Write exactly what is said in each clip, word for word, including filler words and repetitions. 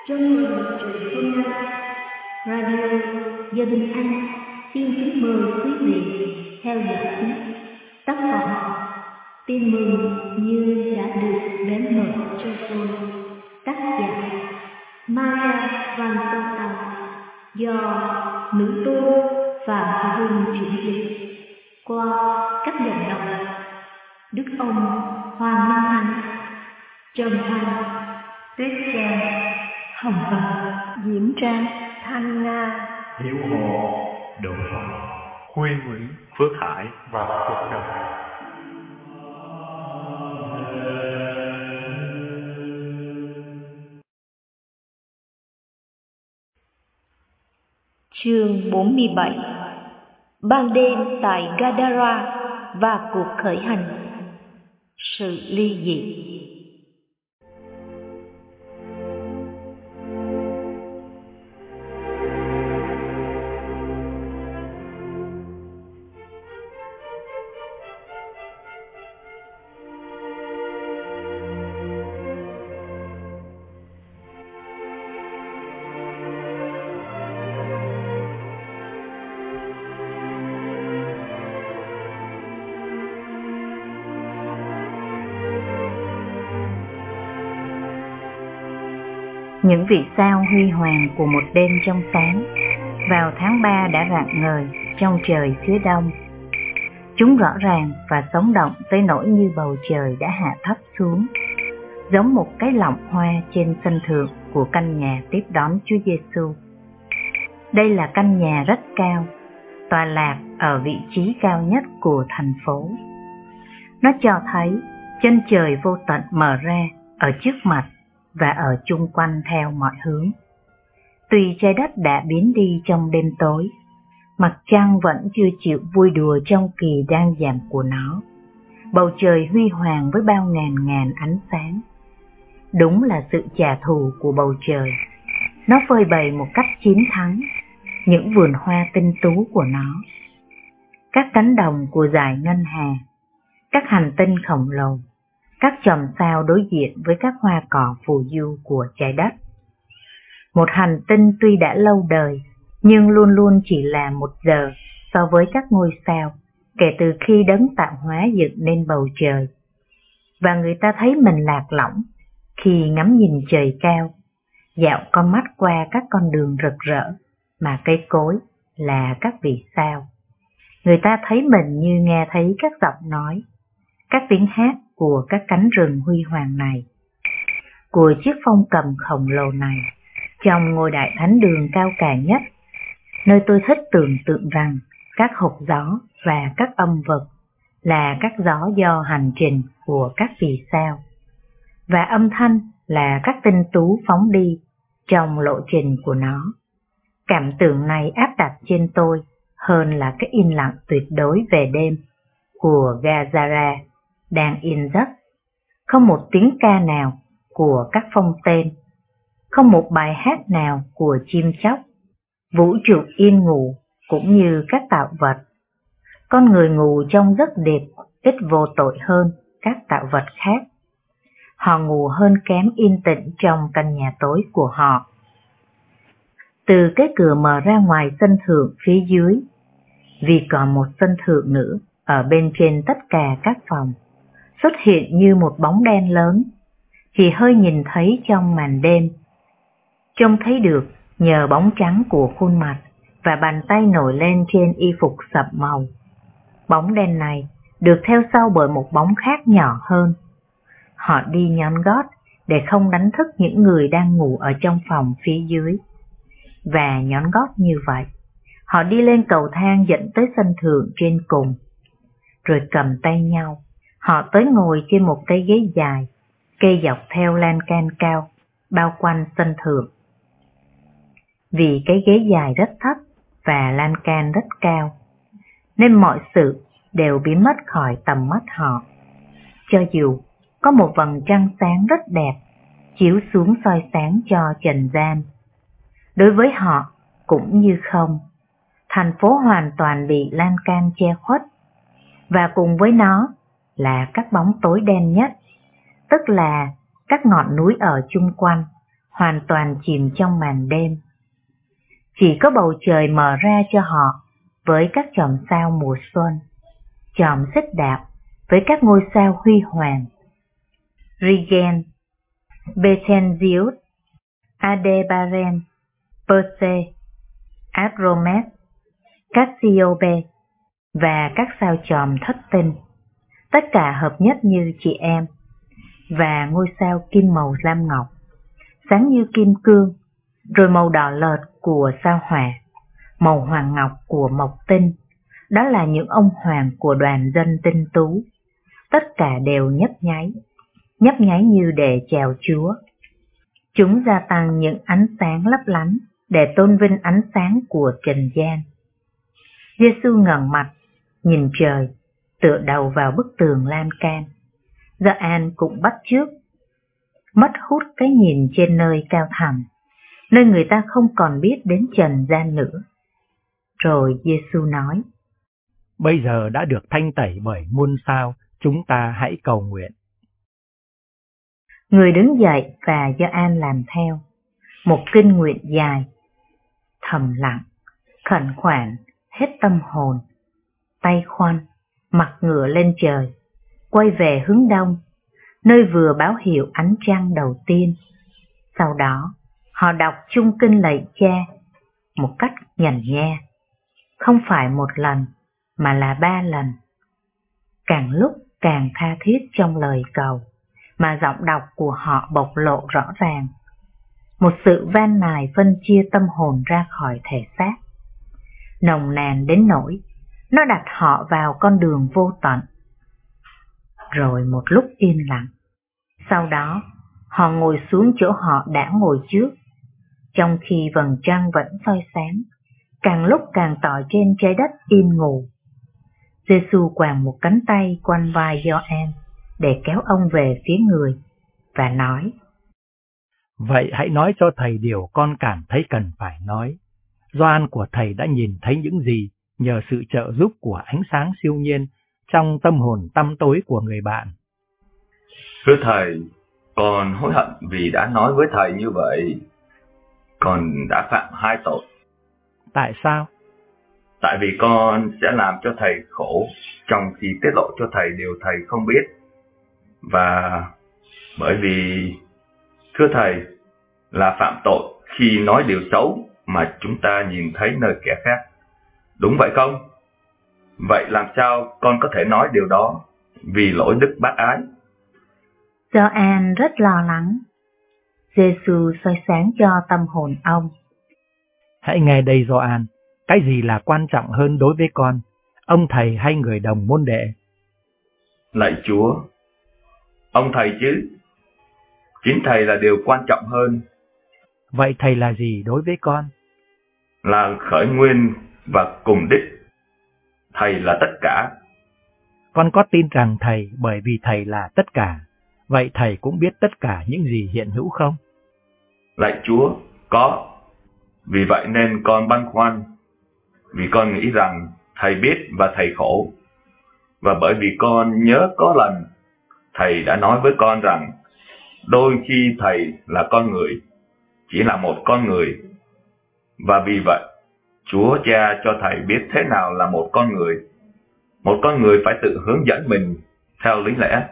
Trong buổi trưa hôm nay, Radio Gia đình Anh xin kính mời quý vị theo dõi tiếp tác phẩm Tin mừng như đã được đến mở cho tôi, tác giả Maria Van Tông, do nữ tu Phạm Thị Hương chuyển dịch qua các giọng đọc Đức ông Hoàng Minh Anh, Trần Thanh, Tuyết Trang, Hồng Vân, Diễm Trang, Thanh Nga, Hiếu Hồ, Độ Phong, Huy Nguyễn, Phước Hải và Phước Đồng. Chương bốn mươi bảy. Ban đêm tại Gadara và cuộc khởi hành. Sự ly dị. Những vì sao huy hoàng của một đêm trong sáng vào tháng ba đã rạng ngời trong trời phía đông. Chúng rõ ràng và sống động tới nỗi như bầu trời đã hạ thấp xuống, giống một cái lọng hoa trên sân thượng của căn nhà tiếp đón Chúa Giêsu. Đây là căn nhà rất cao, tọa lạc ở vị trí cao nhất của thành phố. Nó cho thấy chân trời vô tận mở ra ở trước mặt và ở chung quanh theo mọi hướng. Tuy trái đất đã biến đi trong đêm tối, mặt trăng vẫn chưa chịu vui đùa trong kỳ đang giảm của nó. Bầu trời huy hoàng với bao ngàn ngàn ánh sáng. Đúng là sự trả thù của bầu trời. Nó phơi bày một cách chiến thắng những vườn hoa tinh tú của nó, các cánh đồng của dải ngân hà, các hành tinh khổng lồ, các chòm sao đối diện với các hoa cỏ phù du của trái đất. Một hành tinh tuy đã lâu đời, nhưng luôn luôn chỉ là một giờ so với các ngôi sao kể từ khi đấng tạo hóa dựng nên bầu trời. Và người ta thấy mình lạc lõng khi ngắm nhìn trời cao, dạo con mắt qua các con đường rực rỡ mà cây cối là các vì sao. Người ta thấy mình như nghe thấy các giọng nói, các tiếng hát của các cánh rừng huy hoàng này, của chiếc phong cầm khổng lồ này, trong ngôi đại thánh đường cao cả nhất, nơi tôi thích tưởng tượng rằng các hộp gió và các âm vực là các gió do hành trình của các vì sao, và âm thanh là các tinh tú phóng đi trong lộ trình của nó. Cảm tưởng này áp đặt trên tôi hơn là cái im lặng tuyệt đối về đêm của Gadara đang yên giấc. Không một tiếng ca nào của các phong tên, không một bài hát nào của chim chóc. Vũ trụ yên ngủ cũng như các tạo vật. Con người ngủ trong giấc đẹp ít vô tội hơn các tạo vật khác. Họ ngủ hơn kém yên tĩnh trong căn nhà tối của họ. Từ cái cửa mở ra ngoài sân thượng phía dưới, vì còn một sân thượng nữa ở bên trên tất cả các phòng, xuất hiện như một bóng đen lớn, chỉ hơi nhìn thấy trong màn đêm. Trông thấy được nhờ bóng trắng của khuôn mặt và bàn tay nổi lên trên y phục sậm màu. Bóng đen này được theo sau bởi một bóng khác nhỏ hơn. Họ đi nhón gót để không đánh thức những người đang ngủ ở trong phòng phía dưới. Và nhón gót như vậy, họ đi lên cầu thang dẫn tới sân thượng trên cùng. Rồi cầm tay nhau, họ tới ngồi trên một cây ghế dài, cây dọc theo lan can cao, bao quanh sân thượng. Vì cái ghế dài rất thấp và lan can rất cao, nên mọi sự đều biến mất khỏi tầm mắt họ. Cho dù có một vầng trăng sáng rất đẹp chiếu xuống soi sáng cho trần gian, đối với họ cũng như không. Thành phố hoàn toàn bị lan can che khuất, và cùng với nó là các bóng tối đen nhất, tức là các ngọn núi ở chung quanh hoàn toàn chìm trong màn đêm. Chỉ có bầu trời mở ra cho họ với các chòm sao mùa xuân, chòm xích đạp với các ngôi sao huy hoàng. Rigen, Betelgeuse, Aldebaran, Perse, Andromeda, Cassiope và các sao chòm thất tinh, tất cả hợp nhất như chị em, và ngôi sao kim màu lam ngọc, sáng như kim cương, rồi màu đỏ lợt của sao hỏa, màu hoàng ngọc của mộc tinh, đó là những ông hoàng của đoàn dân tinh tú, tất cả đều nhấp nháy, nhấp nháy như để chào Chúa. Chúng gia tăng những ánh sáng lấp lánh để tôn vinh ánh sáng của trần gian. Giê-xu ngẩng mặt, nhìn trời, tựa đầu vào bức tường lan can. Gioan cũng bắt chước, mất hút cái nhìn trên nơi cao thẳm, nơi người ta không còn biết đến trần gian nữa. Rồi Giê-xu nói: Bây giờ đã được thanh tẩy bởi muôn sao, chúng ta hãy cầu nguyện. Người đứng dậy và Gioan làm theo, một kinh nguyện dài, thầm lặng, khẩn khoản, hết tâm hồn, tay khoanh, mặt ngửa lên trời, quay về hướng đông, nơi vừa báo hiệu ánh trăng đầu tiên. Sau đó, họ đọc chung kinh lạy Cha một cách nhàn nhã, không phải một lần, mà là ba lần. Càng lúc càng tha thiết trong lời cầu, mà giọng đọc của họ bộc lộ rõ ràng một sự van nài phân chia tâm hồn ra khỏi thể xác, nồng nàn đến nỗi nó đặt họ vào con đường vô tận. Rồi một lúc yên lặng, sau đó họ ngồi xuống chỗ họ đã ngồi trước, trong khi vầng trăng vẫn soi sáng, càng lúc càng tỏ trên trái đất im ngủ. Giê-xu quàng một cánh tay quanh vai Gioan để kéo ông về phía người, và nói: Vậy hãy nói cho thầy điều con cảm thấy cần phải nói. Gioan của thầy đã nhìn thấy những gì nhờ sự trợ giúp của ánh sáng siêu nhiên trong tâm hồn tăm tối của người bạn. Thưa thầy, con hối hận vì đã nói với thầy như vậy. Con đã phạm hai tội. Tại sao? Tại vì con sẽ làm cho thầy khổ trong khi tiết lộ cho thầy điều thầy không biết. Và bởi vì, thưa thầy, là phạm tội khi nói điều xấu mà chúng ta nhìn thấy nơi kẻ khác. Đúng vậy không? Vậy làm sao con có thể nói điều đó vì lỗi đức bác ái? Gioan rất lo lắng. Giê-xu soi sáng cho tâm hồn ông. Hãy nghe đây Gioan, cái gì là quan trọng hơn đối với con, ông thầy hay người đồng môn đệ? Lạy Chúa, ông thầy chứ. Chính thầy là điều quan trọng hơn. Vậy thầy là gì đối với con? Là khởi nguyên và cùng đích. Thầy là tất cả. Con có tin rằng thầy bởi vì thầy là tất cả, vậy thầy cũng biết tất cả những gì hiện hữu không? Lạy Chúa, có. Vì vậy nên con băn khoăn, vì con nghĩ rằng thầy biết và thầy khổ. Và bởi vì con nhớ có lần thầy đã nói với con rằng đôi khi thầy là con người, chỉ là một con người. Và vì vậy, Chúa Cha cho thầy biết thế nào là một con người. Một con người phải tự hướng dẫn mình theo lý lẽ.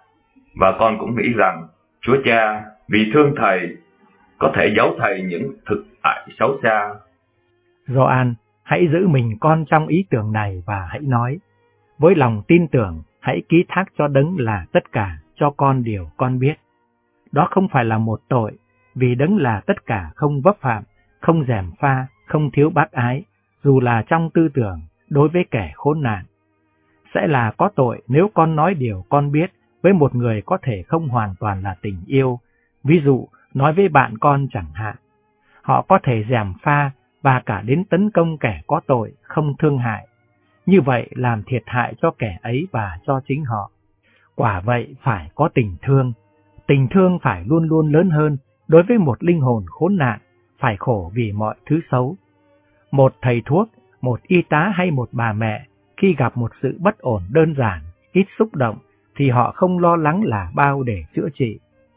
Và con cũng nghĩ rằng Chúa Cha vì thương thầy có thể giấu thầy những thực tại xấu xa. Gioan, hãy giữ mình con trong ý tưởng này và hãy nói. Với lòng tin tưởng, hãy ký thác cho Đấng là tất cả cho con điều con biết. Đó không phải là một tội, vì Đấng là tất cả không vấp phạm, không gièm pha, không thiếu bác ái, dù là trong tư tưởng đối với kẻ khốn nạn. Sẽ là có tội nếu con nói điều con biết với một người có thể không hoàn toàn là tình yêu, ví dụ nói với bạn con chẳng hạn. Họ có thể gièm pha và cả đến tấn công kẻ có tội, không thương hại. Như vậy làm thiệt hại cho kẻ ấy và cho chính họ. Quả vậy phải có tình thương. Tình thương phải luôn luôn lớn hơn đối với một linh hồn khốn nạn, phải khổ vì mọi thứ xấu. Một thầy thuốc, một y tá hay một bà mẹ, khi gặp một sự bất ổn đơn giản, ít xúc động, thì họ không lo lắng là bao để chữa trị.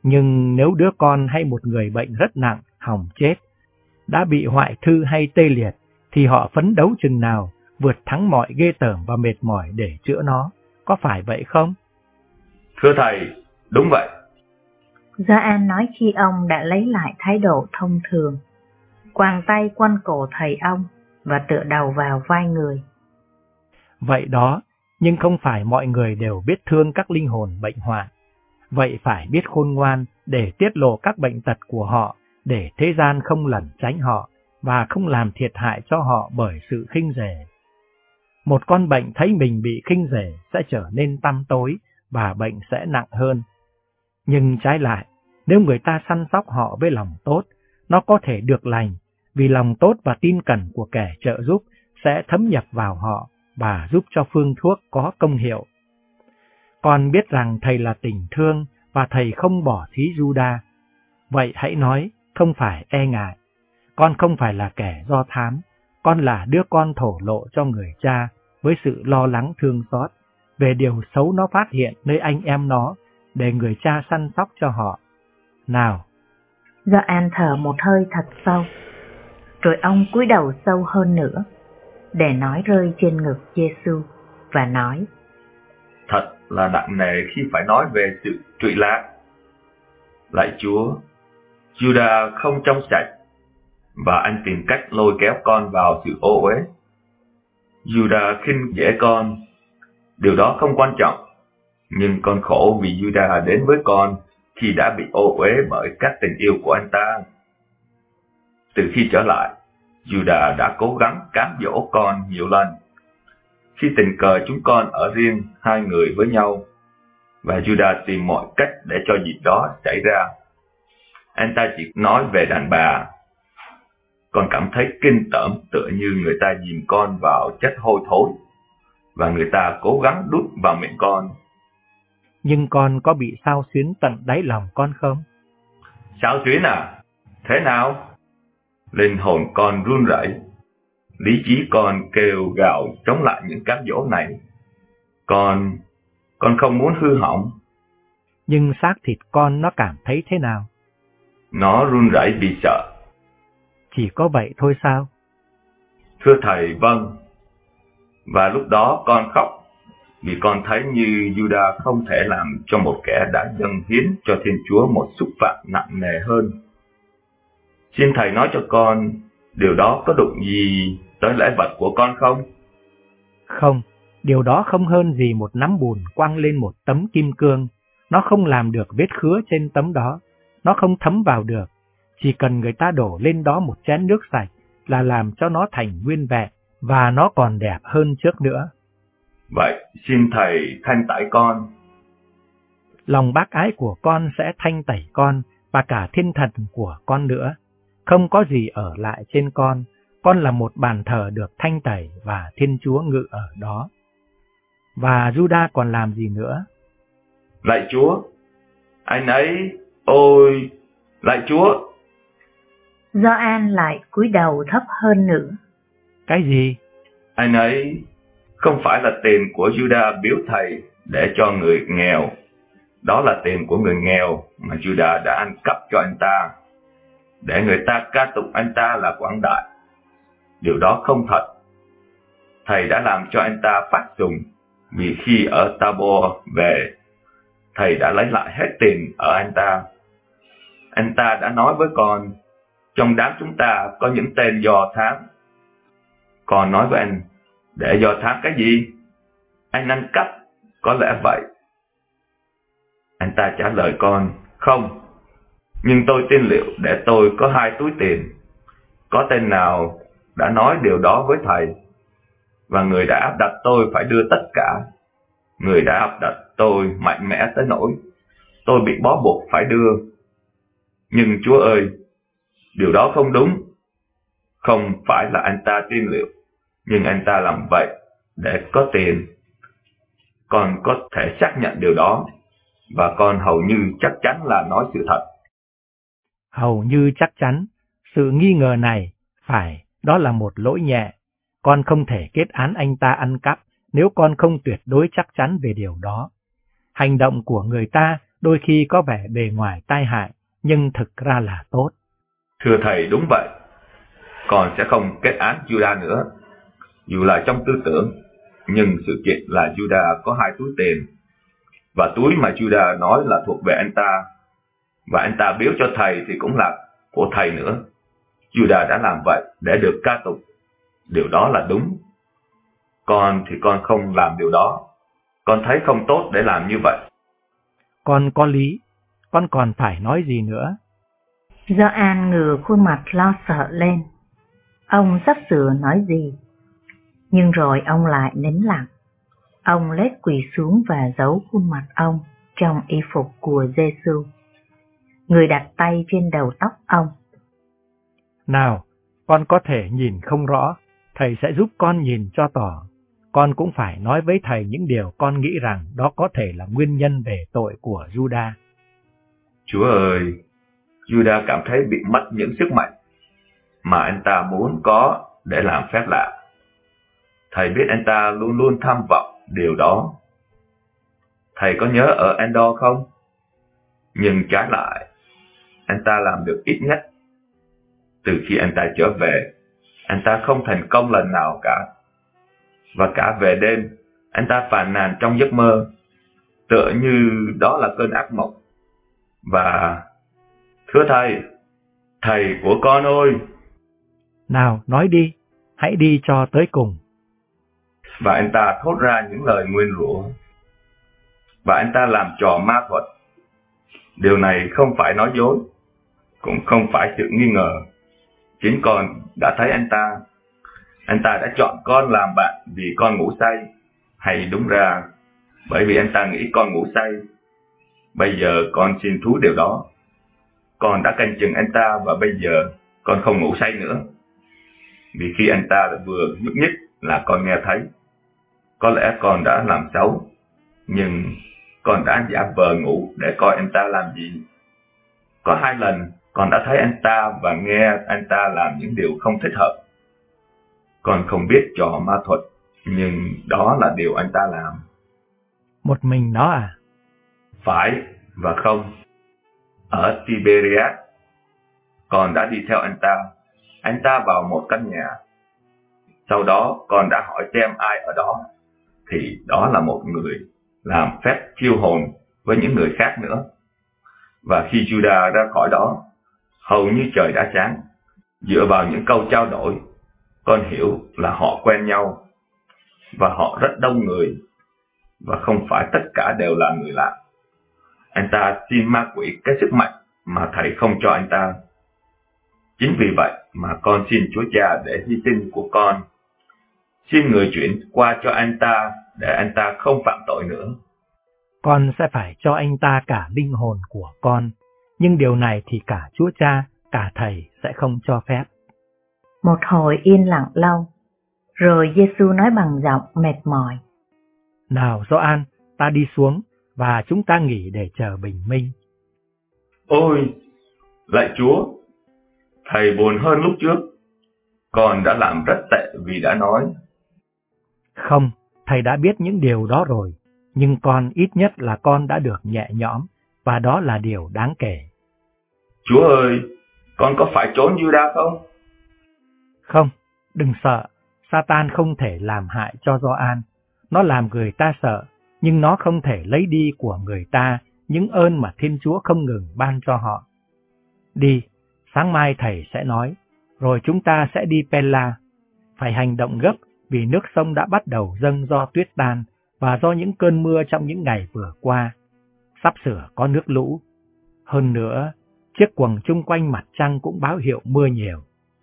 Nhưng nếu đứa con hay một người bệnh rất nặng, hỏng chết, đã bị hoại thư hay tê liệt, thì họ phấn đấu chừng nào vượt thắng mọi ghê tởm và mệt mỏi để chữa nó, có phải vậy không? Thưa thầy, đúng vậy. Gioan nói khi ông đã lấy lại thái độ thông thường, quàng tay quanh cổ thầy ông và tựa đầu vào vai người. Vậy đó, nhưng không phải mọi người đều biết thương các linh hồn bệnh hoạn. Vậy phải biết khôn ngoan để tiết lộ các bệnh tật của họ, để thế gian không lẩn tránh họ và không làm thiệt hại cho họ bởi sự khinh rẻ. Một con bệnh thấy mình bị khinh rẻ sẽ trở nên tăm tối và bệnh sẽ nặng hơn. Nhưng trái lại, nếu người ta săn sóc họ với lòng tốt, nó có thể được lành, vì lòng tốt và tin cẩn của kẻ trợ giúp sẽ thấm nhập vào họ và giúp cho phương thuốc có công hiệu. Con biết rằng thầy là tình thương và thầy không bỏ thí Giuđa. Vậy hãy nói, không phải e ngại. Con không phải là kẻ do thám, con là đứa con thổ lộ cho người cha với sự lo lắng thương xót về điều xấu nó phát hiện nơi anh em nó, để người cha săn sóc cho họ. Nào! Gioan thở một hơi thật sâu, rồi ông cúi đầu sâu hơn nữa, để nói rơi trên ngực Giêsu và nói: Thật là nặng nề khi phải nói về sự trụy lạc. Lạy Chúa, Giuđa không trong sạch, và anh tìm cách lôi kéo con vào sự ô uế. Giuđa khinh dễ con, điều đó không quan trọng, nhưng con khổ vì Giuđa đến với con khi đã bị ô uế bởi các tình yêu của anh ta. Từ khi trở lại, Giuđa đã cố gắng cám dỗ con nhiều lần. Khi tình cờ chúng con ở riêng hai người với nhau, và Giuđa tìm mọi cách để cho dịp đó xảy ra. Anh ta chỉ nói về đàn bà. Con cảm thấy kinh tởm, tựa như người ta dìm con vào chất hôi thối, và người ta cố gắng đút vào miệng con. Nhưng con có bị xao xuyến tận đáy lòng con không? Xao xuyến à? Thế nào? Linh hồn con run rẩy, lý trí con kêu gào chống lại những cám dỗ này. Con, con không muốn hư hỏng. Nhưng xác thịt con nó cảm thấy thế nào? Nó run rẩy vì sợ. Chỉ có vậy thôi sao? Thưa thầy, vâng. Và lúc đó con khóc, vì con thấy như Giuđa không thể làm cho một kẻ đã dâng hiến cho Thiên Chúa một xúc phạm nặng nề hơn. Xin thầy nói cho con, điều đó có đụng gì tới lễ vật của con không? Không, điều đó không hơn gì một nắm bùn quăng lên một tấm kim cương. Nó không làm được vết khứa trên tấm đó, nó không thấm vào được. Chỉ cần người ta đổ lên đó một chén nước sạch là làm cho nó thành nguyên vẹn, và nó còn đẹp hơn trước nữa. Vậy xin thầy thanh tẩy con. Lòng bác ái của con sẽ thanh tẩy con và cả thiên thần của con nữa. Không có gì ở lại trên con. Con là một bàn thờ được thanh tẩy và Thiên Chúa ngự ở đó. Và Giuđa còn làm gì nữa? Lạy Chúa, anh ấy, ôi, lạy Chúa. Gioan lại cúi đầu thấp hơn nữa. Cái gì? Anh ấy không phải là tiền của Giuđa biếu thầy để cho người nghèo. Đó là tiền của người nghèo mà Giuđa đã ăn cắp cho anh ta, để người ta ca tụng anh ta là quảng đại. Điều đó không thật. Thầy đã làm cho anh ta phát sùng, vì khi ở Tabor về, thầy đã lấy lại hết tiền ở anh ta. Anh ta đã nói với con, trong đám chúng ta có những tên do thám. Con nói với anh, để do thám cái gì? Anh ăn cắp, có lẽ vậy. Anh ta trả lời con, không, nhưng tôi tin liệu để tôi có hai túi tiền. Có tên nào đã nói điều đó với thầy, và người đã áp đặt tôi phải đưa tất cả. Người đã áp đặt tôi mạnh mẽ tới nỗi tôi bị bó buộc phải đưa. Nhưng Chúa ơi, điều đó không đúng. Không phải là anh ta tin liệu, nhưng anh ta làm vậy để có tiền. Con có thể xác nhận điều đó, và con hầu như chắc chắn là nói sự thật. Hầu như chắc chắn, sự nghi ngờ này, phải, đó là một lỗi nhẹ. Con không thể kết án anh ta ăn cắp nếu con không tuyệt đối chắc chắn về điều đó. Hành động của người ta đôi khi có vẻ bề ngoài tai hại, nhưng thực ra là tốt. Thưa Thầy, đúng vậy. Con sẽ không kết án Judas nữa, dù là trong tư tưởng, nhưng sự kiện là Judas có hai túi tiền, và túi mà Judas nói là thuộc về anh ta, và anh ta biếu cho Thầy thì cũng là của Thầy nữa. Judas đã làm vậy để được ca tụng. Điều đó là đúng. Con thì con không làm điều đó. Con thấy không tốt để làm như vậy. Con có lý. Con còn phải nói gì nữa? Gioan ngửa khuôn mặt lo sợ lên. Ông sắp sửa nói gì, nhưng rồi ông lại nín lặng. Ông lết quỳ xuống và giấu khuôn mặt ông trong y phục của Giê-xu. Người đặt tay trên đầu tóc ông. Nào, con có thể nhìn không rõ, Thầy sẽ giúp con nhìn cho tỏ. Con cũng phải nói với Thầy những điều con nghĩ rằng đó có thể là nguyên nhân về tội của Judas. Chúa ơi, Judas cảm thấy bị mất những sức mạnh mà anh ta muốn có để làm phép lạ. Thầy biết anh ta luôn luôn tham vọng điều đó. Thầy có nhớ ở Endor không? Nhưng trái lại, anh ta làm được ít nhất. Từ khi anh ta trở về, anh ta không thành công lần nào cả. Và cả về đêm, anh ta phàn nàn trong giấc mơ, tựa như đó là cơn ác mộng. Và, thưa Thầy, Thầy của con ơi! Nào, nói đi, hãy đi cho tới cùng. Và anh ta thốt ra những lời nguyền rủa. Và anh ta làm trò ma thuật. Điều này không phải nói dối, cũng không phải sự nghi ngờ. Chính con đã thấy anh ta. Anh ta đã chọn con làm bạn vì con ngủ say, hay đúng ra, bởi vì anh ta nghĩ con ngủ say. Bây giờ con xin thú điều đó. Con đã canh chừng anh ta và bây giờ con không ngủ say nữa. Vì khi anh ta vừa nhúc nhích là con nghe thấy. Có lẽ con đã làm xấu, nhưng con đã giả vờ ngủ để coi anh ta làm gì. Có hai lần con đã thấy anh ta và nghe anh ta làm những điều không thích hợp. Con không biết trò ma thuật, nhưng đó là điều anh ta làm. Một mình nó à? Phải và không. Ở Tiberias, con đã đi theo anh ta. Anh ta vào một căn nhà. Sau đó con đã hỏi xem ai ở đó. Thì đó là một người làm phép chiêu hồn với những người khác nữa. Và khi Judas ra khỏi đó, hầu như trời đã sáng. Dựa vào những câu trao đổi, con hiểu là họ quen nhau. Và họ rất đông người. Và không phải tất cả đều là người lạ. Anh ta xin ma quỷ cái sức mạnh mà Thầy không cho anh ta. Chính vì vậy mà con xin Chúa Cha để hy sinh của con. Xin người chuyển qua cho anh ta để anh ta không phạm tội nữa. Con sẽ phải cho anh ta cả linh hồn của con, nhưng điều này thì cả Chúa Cha, cả Thầy sẽ không cho phép. Một hồi yên lặng lâu, rồi Giê-xu nói bằng giọng mệt mỏi. Nào Gioan, ta đi xuống, và chúng ta nghỉ để chờ bình minh. Ôi, lạy Chúa, Thầy buồn hơn lúc trước. Con đã làm rất tệ vì đã nói. Không, Thầy đã biết những điều đó rồi, nhưng con ít nhất là con đã được nhẹ nhõm, và đó là điều đáng kể. Chúa ơi, con có phải trốn Judas không? Không, đừng sợ, Satan không thể làm hại cho Gioan. Nó làm người ta sợ, nhưng nó không thể lấy đi của người ta những ơn mà Thiên Chúa không ngừng ban cho họ. Đi, sáng mai Thầy sẽ nói, rồi chúng ta sẽ đi Pella. Phải hành động gấp vì nước sông đã bắt đầu dâng do tuyết tan và do những cơn mưa trong những ngày vừa qua. Sắp sửa có nước lũ. Hơn nữa, chiếc quầng chung quanh mặt trăng cũng báo hiệu mưa nhiều.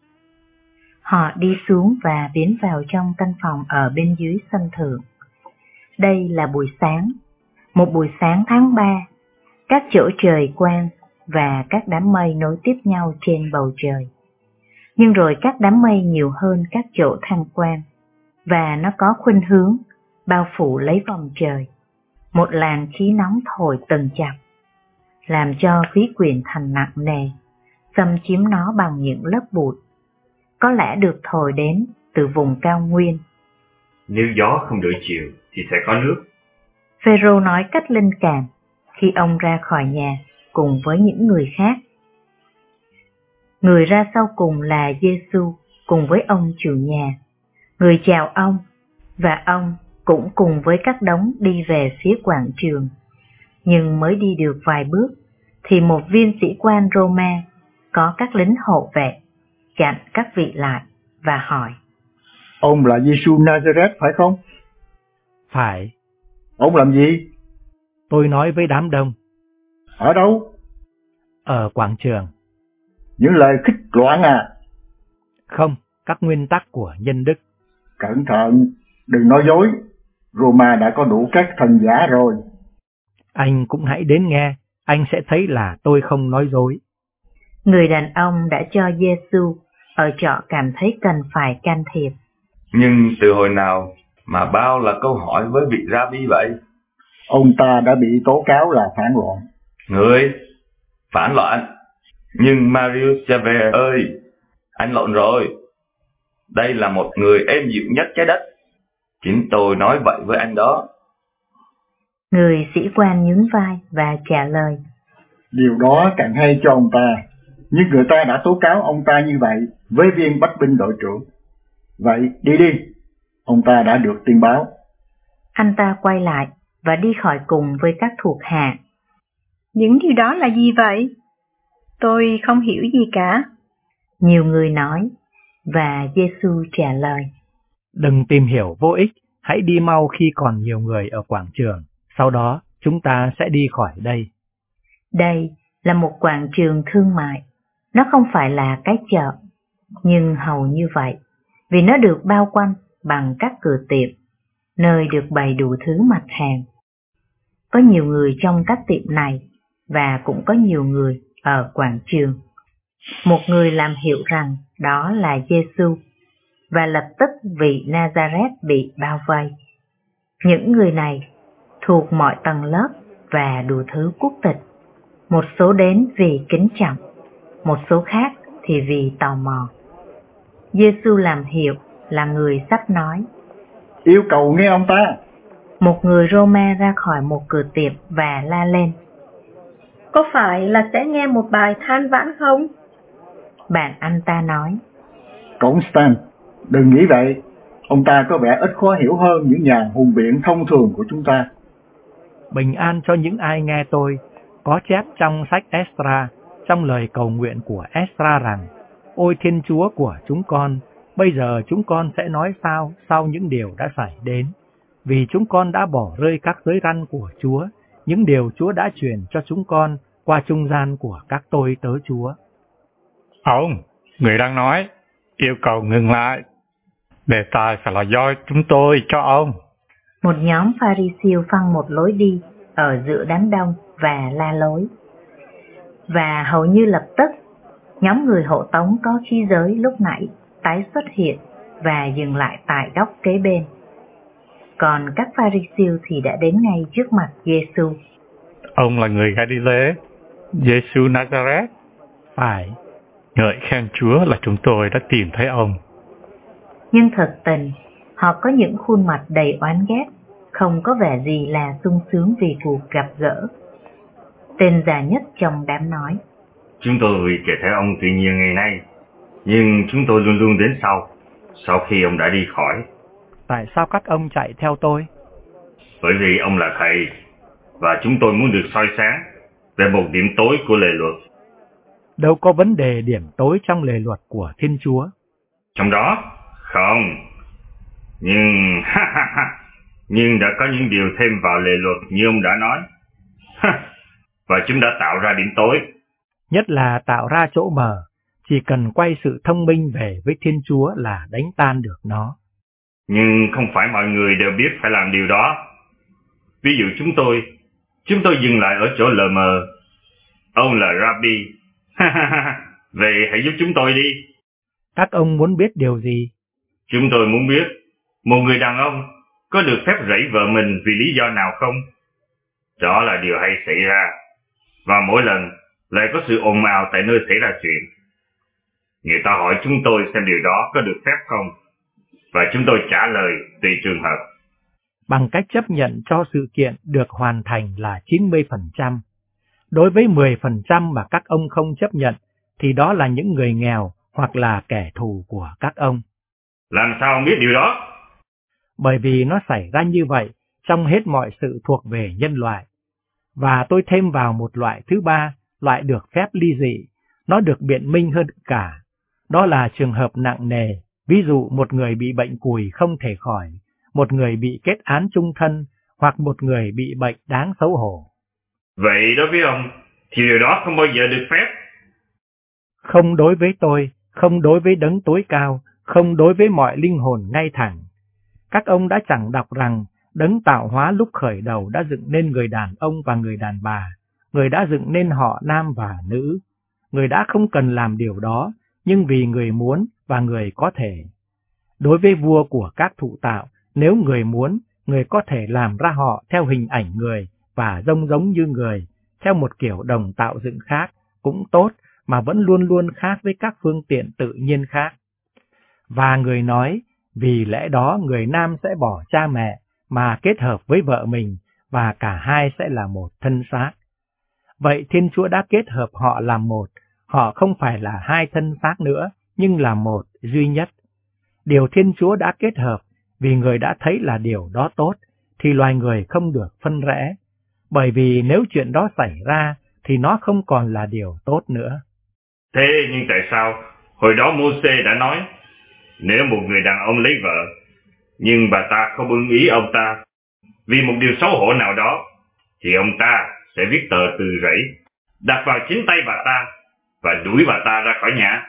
Họ đi xuống và tiến vào trong căn phòng ở bên dưới sân thượng. Đây là buổi sáng, một buổi sáng tháng ba. Các chỗ trời quang và các đám mây nối tiếp nhau trên bầu trời. Nhưng rồi các đám mây nhiều hơn các chỗ than quang, và nó có khuynh hướng bao phủ lấy vòng trời. Một làn khí nóng thổi từng chập, làm cho khí quyển thành nặng nề, xâm chiếm nó bằng những lớp bụi, có lẽ được thổi đến từ vùng cao nguyên. Nếu gió không đổi chiều thì sẽ có nước. Phêrô nói cách linh cảm khi ông ra khỏi nhà cùng với những người khác. Người ra sau cùng là Giê-xu cùng với ông chủ nhà. Người chào ông, và ông cũng cùng với các đống đi về phía quảng trường. Nhưng mới đi được vài bước, thì một viên sĩ quan Roma có các lính hộ vệ chặn các vị lại và hỏi: Ông là Giê-xu Nazareth phải không? Phải. Ông làm gì? Tôi nói với đám đông. Ở đâu? Ở quảng trường. Những lời khích loạn à? Không, các nguyên tắc của nhân đức. Cẩn thận, đừng nói dối. Roma đã có đủ các thần giả rồi. Anh cũng hãy đến nghe, anh sẽ thấy là tôi không nói dối. Người đàn ông đã cho Giê-xu ở trọ cảm thấy cần phải can thiệp. Nhưng từ hồi nào mà bao là câu hỏi với vị Rabbi vậy? Ông ta đã bị tố cáo là phản loạn. Người phản loạn? Nhưng Marius Javier ơi, anh lộn rồi. Đây là một người êm dịu nhất trái đất. Chính tôi nói vậy với anh đó. Người sĩ quan nhún vai và trả lời: Điều đó càng hay cho ông ta. Nhưng người ta đã tố cáo ông ta như vậy với viên bách binh đội trưởng. Vậy đi đi, ông ta đã được tiên báo. Anh ta quay lại và đi khỏi cùng với các thuộc hạ. Những điều đó là gì vậy? Tôi không hiểu gì cả. Nhiều người nói, và Giê-xu trả lời: Đừng tìm hiểu vô ích, hãy đi mau khi còn nhiều người ở quảng trường, sau đó chúng ta sẽ đi khỏi đây. Đây là một quảng trường thương mại, nó không phải là cái chợ, nhưng hầu như vậy, vì nó được bao quanh bằng các cửa tiệm, nơi được bày đủ thứ mặt hàng. Có nhiều người trong các tiệm này, và cũng có nhiều người ở quảng trường. Một người làm hiệu rằng đó là Giê-xu, và lập tức vị Nazareth bị bao vây. Những người này thuộc mọi tầng lớp và đủ thứ quốc tịch. Một số đến vì kính trọng, một số khác thì vì tò mò. Giê-xu làm hiệu là người sắp nói. Yêu cầu nghe ông ta. Một người Roma ra khỏi một cửa tiệm và la lên: Có phải là sẽ nghe một bài than vãn không? Bạn anh ta nói: Constant, đừng nghĩ vậy. Ông ta có vẻ ít khó hiểu hơn những nhà hùng biện thông thường của chúng ta. Bình an cho những ai nghe tôi. Có chép trong sách Esra, trong lời cầu nguyện của Esra rằng: Ôi Thiên Chúa của chúng con, bây giờ chúng con sẽ nói sao sau những điều đã xảy đến, vì chúng con đã bỏ rơi các giới răn của Chúa, những điều Chúa đã truyền cho chúng con qua trung gian của các tôi tớ Chúa. Ông, người đang nói, yêu cầu ngừng lại. Đề tài phải là do chúng tôi cho ông. Một nhóm Pha-ri-siêu phăng một lối đi ở giữa đám đông và la lối. Và hầu như lập tức, nhóm người hộ tống có khí giới lúc nãy tái xuất hiện và dừng lại tại góc kế bên. Còn các Pha-ri-siêu thì đã đến ngay trước mặt Giê-xu. Ông là người Galilê, Giê-xu Nazareth. Phải. Ngợi khen Chúa là chúng tôi đã tìm thấy ông. Nhưng thật tình, họ có những khuôn mặt đầy oán ghét, không có vẻ gì là sung sướng vì cuộc gặp gỡ. Tên già nhất trong đám nói: Chúng tôi kể thấy ông tuy nhiên ngày nay, nhưng chúng tôi luôn luôn đến sau, sau khi ông đã đi khỏi. Tại sao các ông chạy theo tôi? Bởi vì ông là thầy, và chúng tôi muốn được soi sáng về một điểm tối của lề luật. Đâu có vấn đề điểm tối trong lề luật của Thiên Chúa. Trong đó? Không. Nhưng, ha ha ha, nhưng đã có những điều thêm vào lề luật như ông đã nói. Và chúng đã tạo ra điểm tối. Nhất là tạo ra chỗ mờ, chỉ cần quay sự thông minh về với Thiên Chúa là đánh tan được nó. Nhưng không phải mọi người đều biết phải làm điều đó. Ví dụ chúng tôi, chúng tôi dừng lại ở chỗ lờ mờ. Ông là Rabbi. Vậy hãy giúp chúng tôi đi. Các ông muốn biết điều gì? Chúng tôi muốn biết, một người đàn ông có được phép rẫy vợ mình vì lý do nào không? Đó là điều hay xảy ra. Và mỗi lần lại có sự ồn ào tại nơi xảy ra chuyện. Người ta hỏi chúng tôi xem điều đó có được phép không? Và chúng tôi trả lời tùy trường hợp. bằng cách chấp nhận cho sự kiện được hoàn thành là chín mươi phần trăm. Đối với mười phần trăm mà các ông không chấp nhận, thì đó là những người nghèo hoặc là kẻ thù của các ông. Làm sao ông biết điều đó? Bởi vì nó xảy ra như vậy trong hết mọi sự thuộc về nhân loại. Và tôi thêm vào một loại thứ ba, loại được phép ly dị, nó được biện minh hơn cả. Đó là trường hợp nặng nề, ví dụ một người bị bệnh cùi không thể khỏi, một người bị kết án chung thân, hoặc một người bị bệnh đáng xấu hổ. Vậy đối với ông, thì điều đó không bao giờ được phép? Không đối với tôi, không đối với đấng tối cao, không đối với mọi linh hồn ngay thẳng. Các ông đã chẳng đọc rằng đấng tạo hóa lúc khởi đầu đã dựng nên người đàn ông và người đàn bà, người đã dựng nên họ nam và nữ. Người đã không cần làm điều đó, nhưng vì người muốn và người có thể. Đối với vua của các thụ tạo, nếu người muốn, người có thể làm ra họ theo hình ảnh người và giống giống như người, theo một kiểu đồng tạo dựng khác, cũng tốt, mà vẫn luôn luôn khác với các phương tiện tự nhiên khác. Và người nói, vì lẽ đó người nam sẽ bỏ cha mẹ mà kết hợp với vợ mình, và cả hai sẽ là một thân xác. Vậy Thiên Chúa đã kết hợp họ làm một, họ không phải là hai thân xác nữa, nhưng là một duy nhất. Điều Thiên Chúa đã kết hợp, vì người đã thấy là điều đó tốt, thì loài người không được phân rẽ. Bởi vì nếu chuyện đó xảy ra, thì nó không còn là điều tốt nữa. Thế nhưng tại sao hồi đó Mô-sê đã nói, nếu một người đàn ông lấy vợ, nhưng bà ta không ưng ý ông ta, vì một điều xấu hổ nào đó, thì ông ta sẽ viết tờ từ rẫy, đặt vào chính tay bà ta, và đuổi bà ta ra khỏi nhà?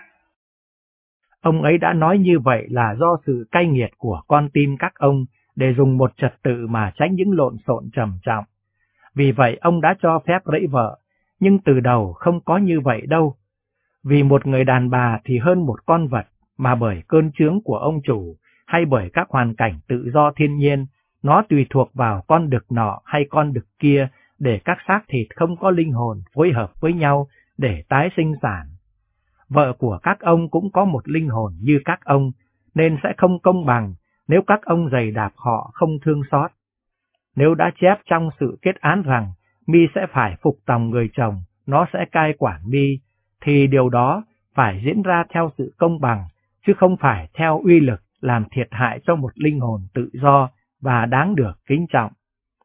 Ông ấy đã nói như vậy là do sự cay nghiệt của con tim các ông, để dùng một trật tự mà tránh những lộn xộn trầm trọng. Vì vậy ông đã cho phép rẫy vợ, nhưng từ đầu không có như vậy đâu. Vì một người đàn bà thì hơn một con vật, mà bởi cơn chướng của ông chủ, hay bởi các hoàn cảnh tự do thiên nhiên, nó tùy thuộc vào con đực nọ hay con đực kia, để các xác thịt không có linh hồn phối hợp với nhau để tái sinh sản. Vợ của các ông cũng có một linh hồn như các ông, nên sẽ không công bằng nếu các ông giày đạp họ không thương xót. Nếu đã chép trong sự kết án rằng mi sẽ phải phục tòng người chồng, nó sẽ cai quản mi, thì điều đó phải diễn ra theo sự công bằng, chứ không phải theo uy lực làm thiệt hại cho một linh hồn tự do và đáng được kính trọng.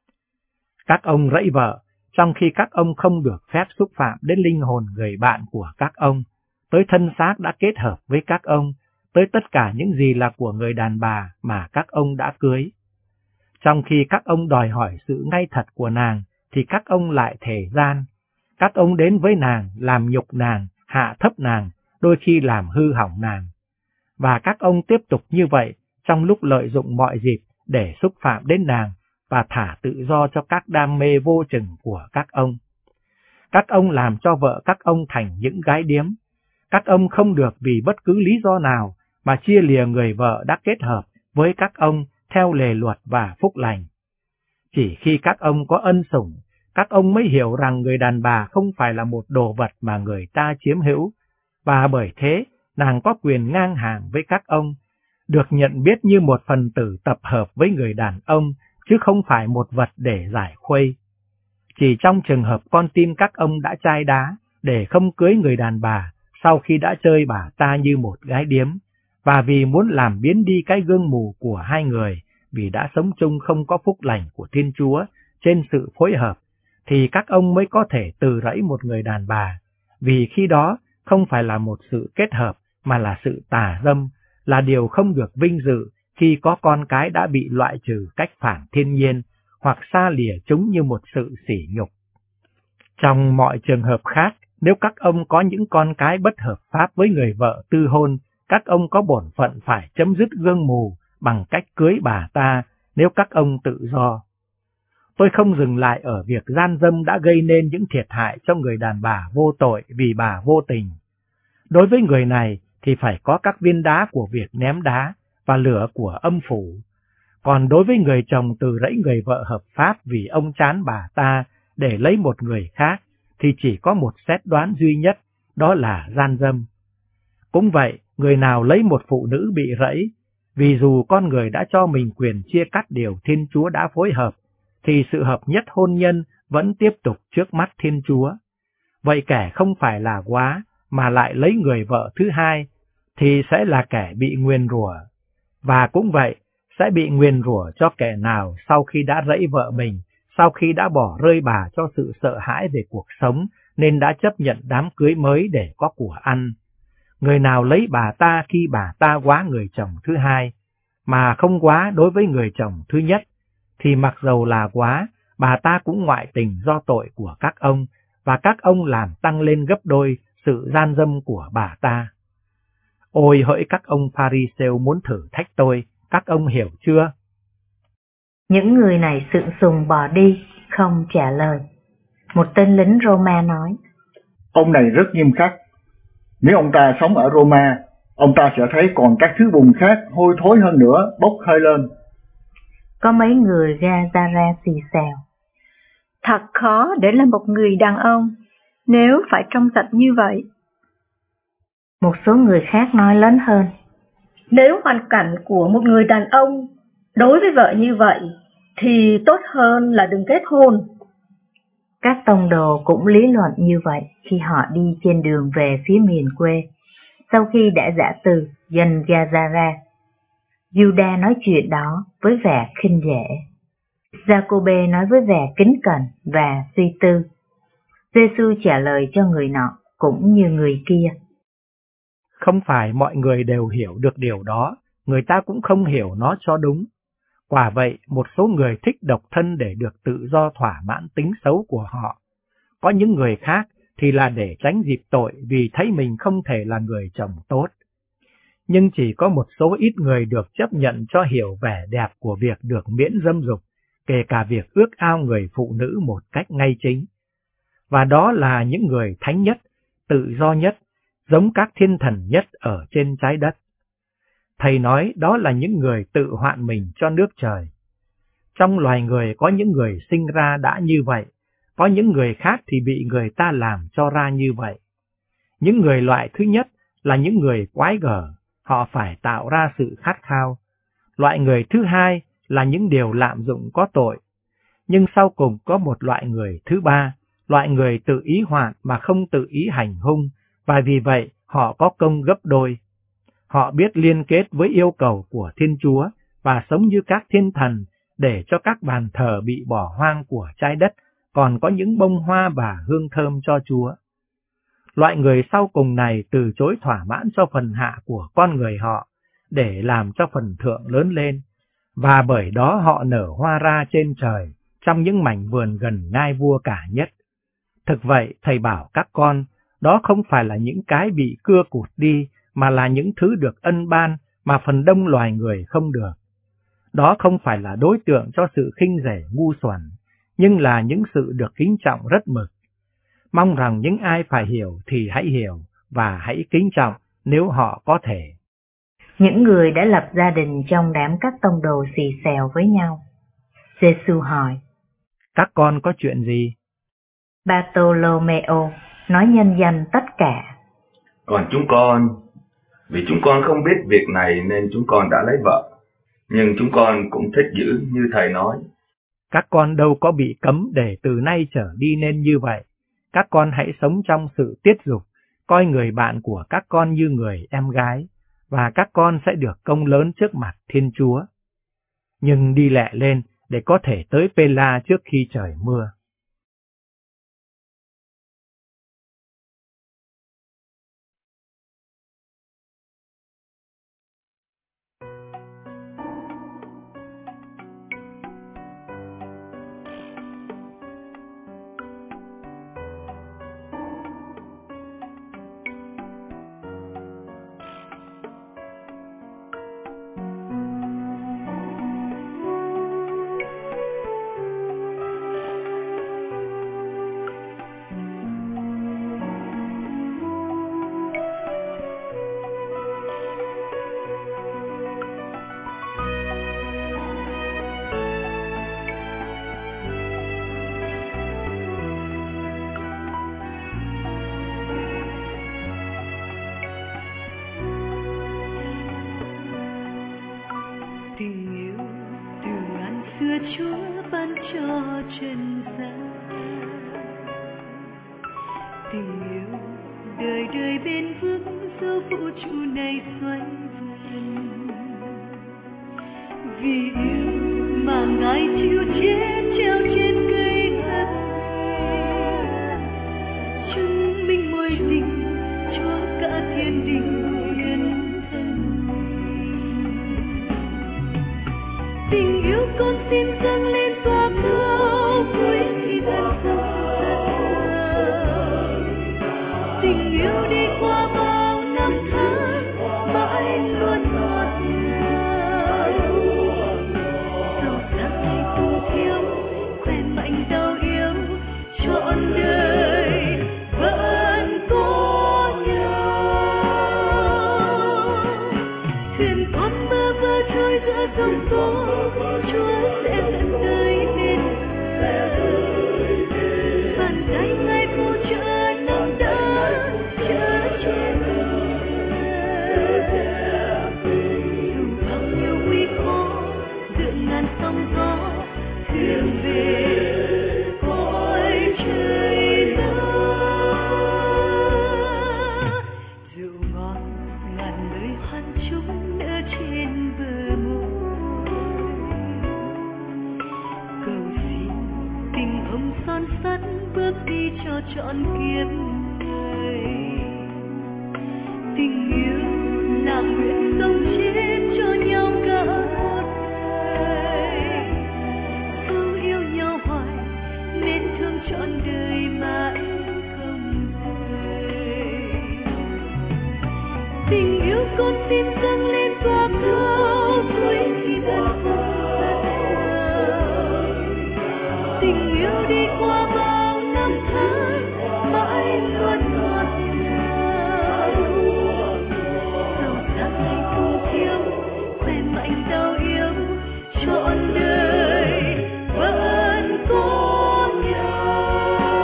Các ông rẫy vợ, trong khi các ông không được phép xúc phạm đến linh hồn người bạn của các ông, tới thân xác đã kết hợp với các ông, tới tất cả những gì là của người đàn bà mà các ông đã cưới. Trong khi các ông đòi hỏi sự ngay thật của nàng, thì các ông lại thể gian. Các ông đến với nàng, làm nhục nàng, hạ thấp nàng, đôi khi làm hư hỏng nàng. Và các ông tiếp tục như vậy, trong lúc lợi dụng mọi dịp để xúc phạm đến nàng, và thả tự do cho các đam mê vô chừng của các ông. Các ông làm cho vợ các ông thành những gái điếm. Các ông không được vì bất cứ lý do nào mà chia lìa người vợ đã kết hợp với các ông theo lề luật và phúc lành. Chỉ khi các ông có ân sủng, các ông mới hiểu rằng người đàn bà không phải là một đồ vật mà người ta chiếm hữu, và bởi thế nàng có quyền ngang hàng với các ông, được nhận biết như một phần tử tập hợp với người đàn ông, chứ không phải một vật để giải khuây. Chỉ trong trường hợp con tim các ông đã chai đá để không cưới người đàn bà sau khi đã chơi bà ta như một gái điếm, và vì muốn làm biến đi cái gương mù của hai người, vì đã sống chung không có phúc lành của Thiên Chúa trên sự phối hợp, thì các ông mới có thể từ rẫy một người đàn bà, vì khi đó không phải là một sự kết hợp mà là sự tà dâm, là điều không được vinh dự khi có con cái đã bị loại trừ cách phản thiên nhiên, hoặc xa lìa chúng như một sự sỉ nhục. Trong mọi trường hợp khác, nếu các ông có những con cái bất hợp pháp với người vợ tư hôn, các ông có bổn phận phải chấm dứt gương mù bằng cách cưới bà ta nếu các ông tự do. Tôi không dừng lại ở việc gian dâm đã gây nên những thiệt hại cho người đàn bà vô tội vì bà vô tình. Đối với người này thì phải có các viên đá của việc ném đá và lửa của âm phủ. Còn đối với người chồng từ rẫy người vợ hợp pháp vì ông chán bà ta để lấy một người khác, thì chỉ có một xét đoán duy nhất, đó là gian dâm. Cũng vậy, người nào lấy một phụ nữ bị rẫy, Vì dù con người đã cho mình quyền chia cắt điều Thiên Chúa đã phối hợp, thì sự hợp nhất hôn nhân vẫn tiếp tục trước mắt Thiên Chúa. Vậy kẻ không phải là góa mà lại lấy người vợ thứ hai, thì sẽ là kẻ bị nguyền rủa. Và cũng vậy, sẽ bị nguyền rủa cho kẻ nào sau khi đã rẫy vợ mình, sau khi đã bỏ rơi bà cho sự sợ hãi về cuộc sống, nên đã chấp nhận đám cưới mới để có của ăn. Người nào lấy bà ta khi bà ta góa người chồng thứ hai, mà không góa đối với người chồng thứ nhất, thì mặc dầu là góa, bà ta cũng ngoại tình do tội của các ông, và các ông làm tăng lên gấp đôi sự gian dâm của bà ta. Ôi hỡi các ông Pharisêu muốn thử thách tôi, các ông hiểu chưa? Những người này sượng sùng bỏ đi, không trả lời. Một tên lính Roma nói: Ông này rất nghiêm khắc. Nếu ông ta sống ở Roma, ông ta sẽ thấy còn các thứ bùn khác hôi thối hơn nữa bốc hơi lên. Có mấy người Ga-da-ra xì xào: Thật khó để là một người đàn ông, nếu phải trong sạch như vậy. Một số người khác nói lớn hơn: Nếu hoàn cảnh của một người đàn ông đối với vợ như vậy, thì tốt hơn là đừng kết hôn. Các tông đồ cũng lý luận như vậy khi họ đi trên đường về phía miền quê, sau khi đã giã từ gần Ga-da-ra. Giuđa nói chuyện đó với vẻ khinh rẻ. Giacôbê nói với vẻ kính cẩn và suy tư. Giê-xu trả lời cho người nọ cũng như người kia: Không phải mọi người đều hiểu được điều đó, người ta cũng không hiểu nó cho đúng. Quả vậy, một số người thích độc thân để được tự do thỏa mãn tính xấu của họ. Có những người khác thì là để tránh dịp tội vì thấy mình không thể là người chồng tốt. Nhưng chỉ có một số ít người được chấp nhận cho hiểu vẻ đẹp của việc được miễn dâm dục, kể cả việc ước ao người phụ nữ một cách ngay chính. Và đó là những người thánh nhất, tự do nhất, giống các thiên thần nhất ở trên trái đất. Thầy nói đó là những người tự hoạn mình cho nước trời. Trong loài người có những người sinh ra đã như vậy, có những người khác thì bị người ta làm cho ra như vậy. Những người loại thứ nhất là những người quái gở, họ phải tạo ra sự khát khao. Loại người thứ hai là những điều lạm dụng có tội. Nhưng sau cùng có một loại người thứ ba, loại người tự ý hoạn mà không tự ý hành hung, và vì vậy họ có công gấp đôi. Họ biết liên kết với yêu cầu của Thiên Chúa và sống như các thiên thần để cho các bàn thờ bị bỏ hoang của trái đất còn có những bông hoa và hương thơm cho Chúa. Loại người sau cùng này từ chối thỏa mãn cho phần hạ của con người họ để làm cho phần thượng lớn lên, và bởi đó họ nở hoa ra trên trời trong những mảnh vườn gần ngai vua cả nhất. Thực vậy, thầy bảo các con, đó không phải là những cái bị cưa cụt đi, mà là những thứ được ân ban mà phần đông loài người không được. Đó không phải là đối tượng cho sự khinh rẻ ngu xuẩn, nhưng là những sự được kính trọng rất mực. Mong rằng những ai phải hiểu thì hãy hiểu, và hãy kính trọng nếu họ có thể. Những người đã lập gia đình trong đám các tông đồ xì xèo với nhau. Giê-xu hỏi: Các con có chuyện gì? Bartolomeo nói nhân danh tất cả. Còn chúng con, vì chúng con không biết việc này nên chúng con đã lấy vợ, nhưng chúng con cũng thích giữ như thầy nói. Các con đâu có bị cấm để từ nay trở đi nên như vậy. Các con hãy sống trong sự tiết dục, coi người bạn của các con như người em gái, và các con sẽ được công lớn trước mặt Thiên Chúa. Nhưng đi lẹ lên để có thể tới Pê-la trước khi trời mưa. Tình yêu từ ngàn xưa Chúa ban cho trần gian. Tình yêu đời đời bền vững dẫu vũ trụ này xoay vần. Vì yêu mà Ngài chịu chết treo trên cây thánh, chứng minh mối tình cho cả thiên đình hiền thân. Tình yêu con xin dâng lên tỏa cao vui khi gần sông dần. Tình yêu đi qua bao năm tháng mãi luôn ngọt ngào. Dẫu sắc hay tu thiếu, khỏe mạnh đau yếu, trọn đời vẫn có nhau. Thuyền con bơ vơ trôi giữa dòng tố, Chúa sẽ dẫn tới bên bờ. Bàn tay Ngài phù trợ nâng đỡ, chở che dù bao nhiêu nguy khó, giữa ngàn sóng gió, thuyền về cõi trời xa. Rượu ngon ngàn lời hoan chúc nở trên bờ môi, cầu xin tình hồng son sắt bước đi cho trọn kiếp người. Tình yêu làm nguyện sống chết cho nhau cả một đời. Dẫu yêu nhau hoài nên thương trọn đời mãi không rời. Tình yêu con xin dâng lên tỏa cao vui khi gần sông dần. Tình yêu đi qua bao năm tháng mãi luôn ngọt ngào. Dẫu sắc hay tu thiếu, khỏe mạnh đau yếu, trọn đời vẫn có nhau.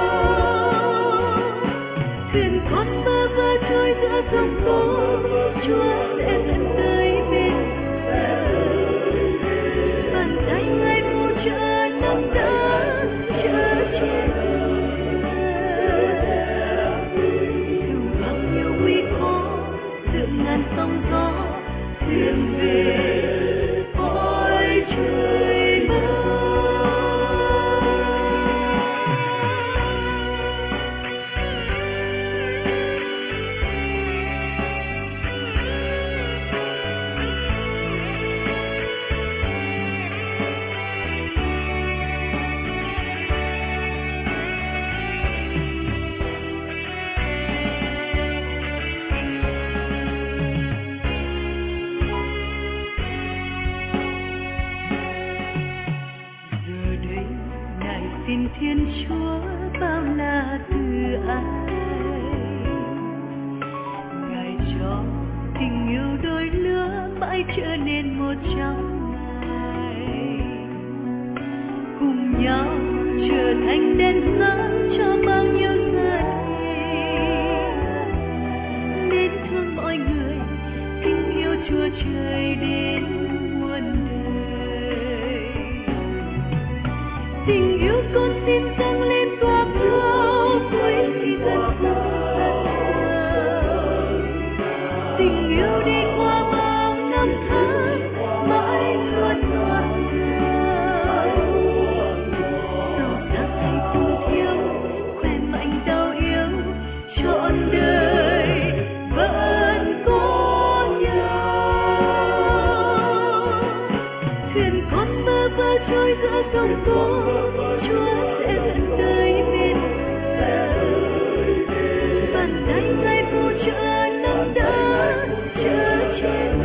Thuyền con bơ vơ trôi giữa dòng tố, Chúa sẽ dẫn tới bên bờ. Bàn tay Ngài phù trợ nâng đỡ, chở che dù bao nhiêu nguy khó, giữa ngàn sóng gió, thuyền về cõi trời mơ. Xin Thiên Chúa bao la từ ai, Ngài cho tình yêu đôi lứa mãi trở nên một trong Ngài, cùng nhau trở thành đèn sáng cho bao nhiêu gia đình, nên thương mọi người kính yêu Chúa Trời đến muôn đời. Tình yêu con xin dâng lên tỏa cao vui khi gần sông dần. Tình yêu đi qua bao năm tháng mãi luôn ngọt ngào. Dẫu sắc hay tu thiếu, khỏe mạnh đau yếu, trọn đời vẫn có nhau. Thuyền con bơ vơ trôi giữa dòng tố, Chúa sẽ dẫn tới bên bờ. Bàn tay Ngài phù trợ nâng đỡ, chở che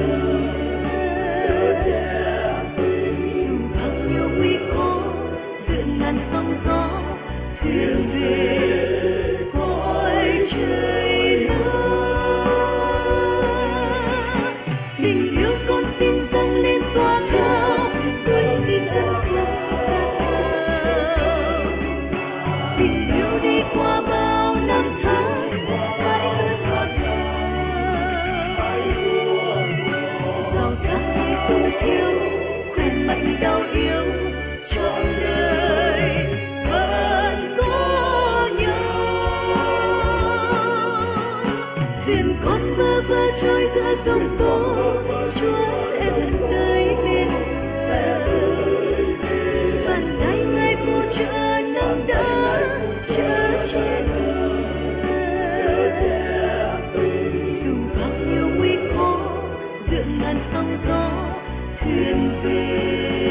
dù bao nhiêu nguy khó, giữa ngàn sóng gió, thuyền về cõi trời mơ. Tình yêu con xin dâng lên tỏa cao vui khi gần sông. Tình yêu đi qua bao năm tháng mãi luôn ngọt ngào. Dẫu sắc hay tu thiếu, mạnh dấu yêu trọn đời vẫn có nhau. Thuyền con vơ vơ trôi giữa dòng tố, Chúa sẽ dẫn tới bên bờ. Bàn tay Ngài phù trợ nâng đỡ chở che người. Dù bao nhiêu nguy khó, giữa ngàn sóng gió thuyền về.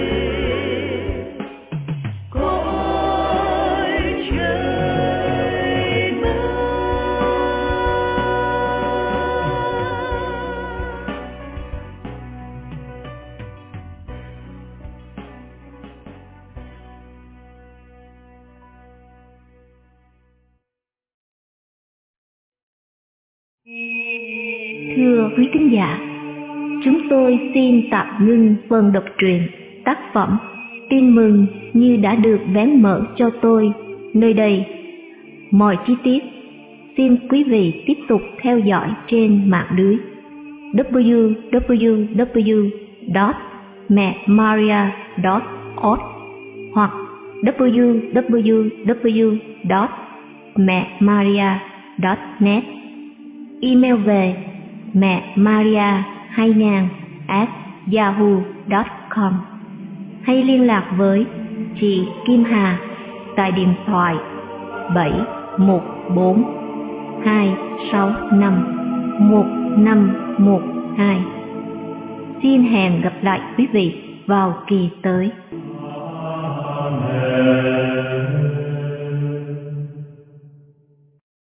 Thưa quý khán giả, chúng tôi xin tạm ngưng phần đọc truyện tác phẩm Tin mừng như đã được vén mở cho tôi nơi đây. Mọi chi tiết xin quý vị tiếp tục theo dõi trên mạng lưới w w w chấm mẹ maria chấm org hoặc w w w chấm mẹ maria chấm net. Email về mẹ maria hai nghìn at yahoo chấm com hay liên lạc với chị Kim Hà tại điện thoại bảy một bốn hai sáu năm một năm một hai. Xin hẹn gặp lại quý vị vào kỳ tới.